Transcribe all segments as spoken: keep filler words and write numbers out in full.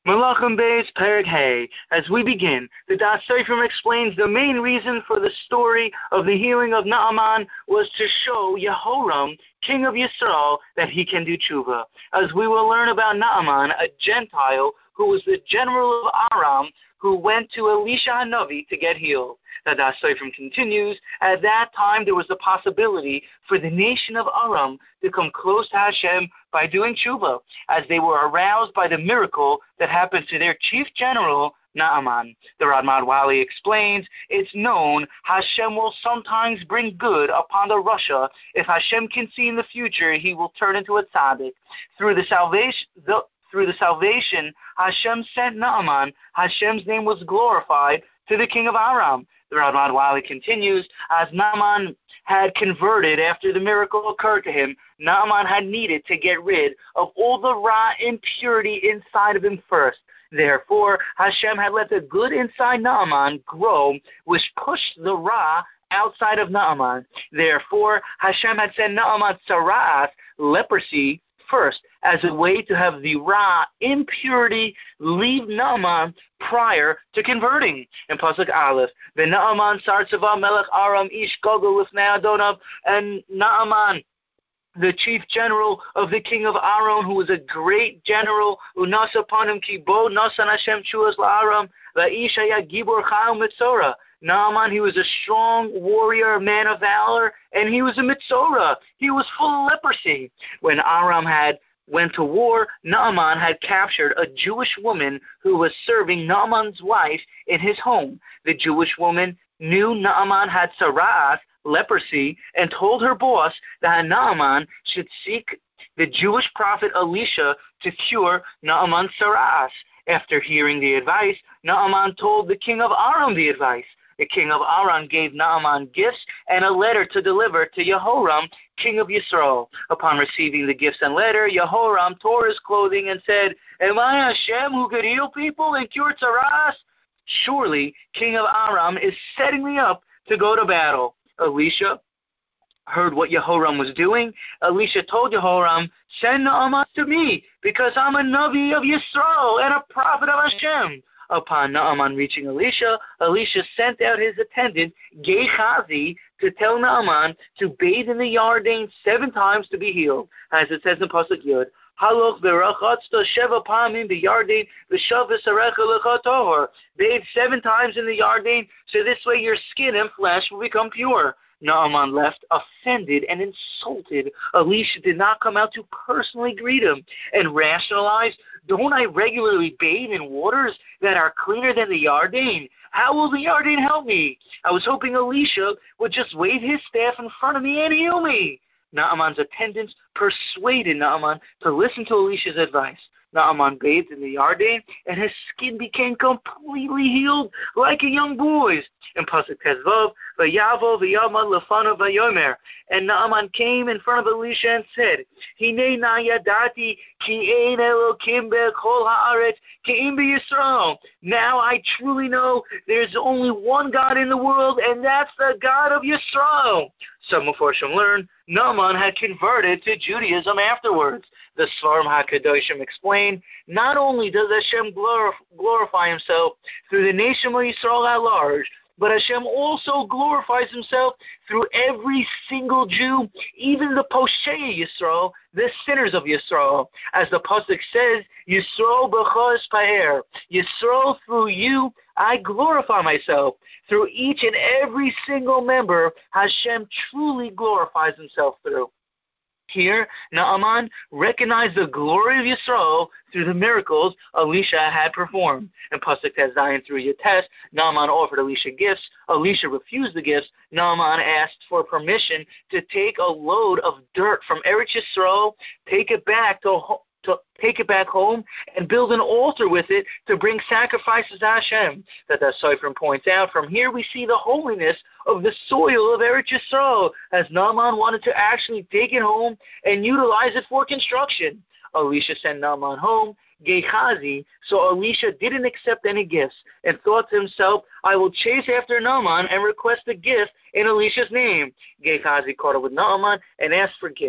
Malachim Beis Perek Hay. As we begin, the Das Seifrim explains the main reason for the story of the healing of Naaman was to show Yehoram, king of Yisrael, that he can do tshuva. As we will learn about Naaman, a Gentile who was the general of Aram, who went to Elisha Hanavi to get healed. The Das Seifrim continues, at that time there was the possibility for the nation of Aram to come close to Hashem by doing tshuva, as they were aroused by the miracle that happened to their chief general, Naaman. The Radmad Wali explains, it's known Hashem will sometimes bring good upon the Russia. If Hashem can see in the future, he will turn into a tzaddik. Through the salvation, the, through the salvation Hashem sent Naaman, Hashem's name was glorified to the king of Aram. The Radmad Wali continues, as Naaman had converted after the miracle occurred to him, Naaman had needed to get rid of all the raw impurity inside of him first. Therefore, Hashem had let the good inside Naaman grow, which pushed the raw outside of Naaman. Therefore, Hashem had sent Naaman tzara'as, leprosy, first, as a way to have the raw impurity leave Naaman prior to converting. In Pasuk Aleph, the Naaman Sartzava Melech Aram Ish Gogol Lifnei Adonav, and Naaman, the chief general of the king of Aram, who was a great general, Unas upon him Kibo Nasan Hashem Chuas LaAram, La'ish Haya Gibor Chayil Mitzorah. Naaman, he was a strong warrior, man of valor, and he was a Mitzorah. He was full of leprosy. When Aram had went to war, Naaman had captured a Jewish woman who was serving Naaman's wife in his home. The Jewish woman knew Naaman had tzara'as, leprosy, and told her boss that Naaman should seek the Jewish prophet Elisha to cure Naaman's tzara'as. After hearing the advice, Naaman told the king of Aram the advice. The king of Aram gave Naaman gifts and a letter to deliver to Yehoram, king of Yisrael. Upon receiving the gifts and letter, Yehoram tore his clothing and said, "Am I Hashem who could heal people and cure tzara'as? Surely, king of Aram is setting me up to go to battle." Elisha heard what Yehoram was doing. Elisha told Yehoram, "Send Naaman to me, because I'm a Navi of Yisrael and a prophet of Hashem." Upon Naaman reaching Elisha, Elisha sent out his attendant, Gehazi, to tell Naaman to bathe in the Yarden seven times to be healed. As it says in Pasuk Yud, Haloch v'rachatzta sheva pamim b'Yarden v'shav v'sarecha lecha tohor. Bathe seven times in the Yarden, so this way your skin and flesh will become pure. Naaman left offended and insulted. Elisha did not come out to personally greet him and rationalize, "Don't I regularly bathe in waters that are cleaner than the Yarden? How will the Yarden help me? I was hoping Elisha would just wave his staff in front of me and heal me." Naaman's attendants persuaded Naaman to listen to Elisha's advice. Naaman bathed in the Yarden, and his skin became completely healed like a young boy's. In Pasuk Tezvav, Vayavo v'yamad lefanav vayomer, and Naaman came in front of Elisha and said, "Hinei na yadati ki ein Elokim bechol haaretz ki'im b'Yisrael." Now I truly know there's only one God in the world, and that's the God of Yisrael. Some Mefarshim learn Naaman had converted to Judaism afterwards. The Svarim HaKadoshim explain, not only does Hashem glorif- glorify himself through the nation of Yisrael at large, but Hashem also glorifies himself through every single Jew, even the Poshei Yisrael, the sinners of Yisrael. As the Pasuk says, Yisrael b'cha espaher. Yisrael, through you, I glorify myself. Through each and every single member, Hashem truly glorifies himself through. Here, Naaman recognized the glory of Yisrael through the miracles Elisha had performed. In Pasuk Tez Zion through Yates, Naaman offered Elisha gifts. Elisha refused the gifts. Naaman asked for permission to take a load of dirt from Eretz Yisrael, take it back to to take it back home and build an altar with it to bring sacrifices to Hashem. That the Seifrim points out, from here we see the holiness of the soil of Eretz Yisrael, as Naaman wanted to actually take it home and utilize it for construction. Elisha sent Naaman home. Gehazi, so Elisha didn't accept any gifts and thought to himself, I will chase after Naaman and request a gift in Elisha's name. Gehazi caught up with Naaman and asked for gifts.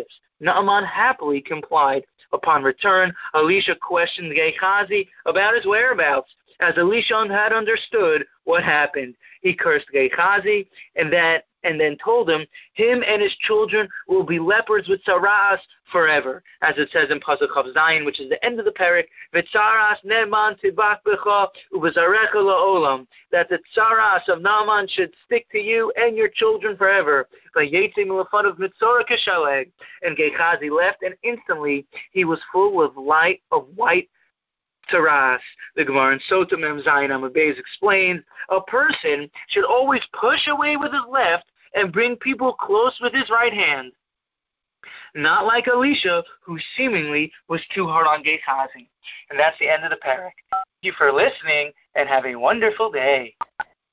Naaman happily complied. Upon return, Elisha questioned Gehazi about his whereabouts, as Elisha had understood what happened. He cursed Gehazi and that and then told him, him and his children will be lepers with tsaras forever, as it says in Pasuk Chav Zayin, which is the end of the parak, V'tsaras Naaman tibak b'cha u'v'zarecha la'olam, that the tsaras of Naaman should stick to you and your children forever. V'yetzim l'fan of mitzorah kishaleg, and Gehazi left, and instantly he was full of light of white tsaras. The Gemara in Sota Mem Zayin Amud Beis explains, a person should always push away with his left and bring people close with his right hand. Not like Elisha, who seemingly was too hard on Gehazi. And that's the end of the parak. Thank you for listening, and have a wonderful day.